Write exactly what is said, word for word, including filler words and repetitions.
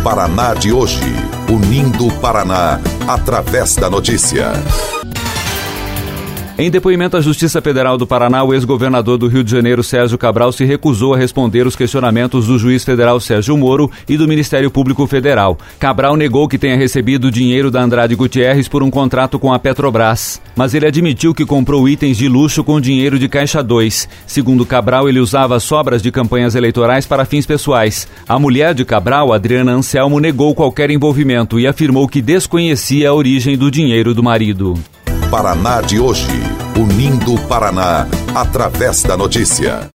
Paraná de hoje, unindo o Paraná através da notícia. Em depoimento à Justiça Federal do Paraná, o ex-governador do Rio de Janeiro, Sérgio Cabral, se recusou a responder os questionamentos do juiz federal Sérgio Moro e do Ministério Público Federal. Cabral negou que tenha recebido dinheiro da Andrade Gutierrez por um contrato com a Petrobras, mas ele admitiu que comprou itens de luxo com dinheiro de Caixa dois. Segundo Cabral, ele usava sobras de campanhas eleitorais para fins pessoais. A mulher de Cabral, Adriana Anselmo, negou qualquer envolvimento e afirmou que desconhecia a origem do dinheiro do marido. Paraná de hoje, unindo o Paraná através da notícia.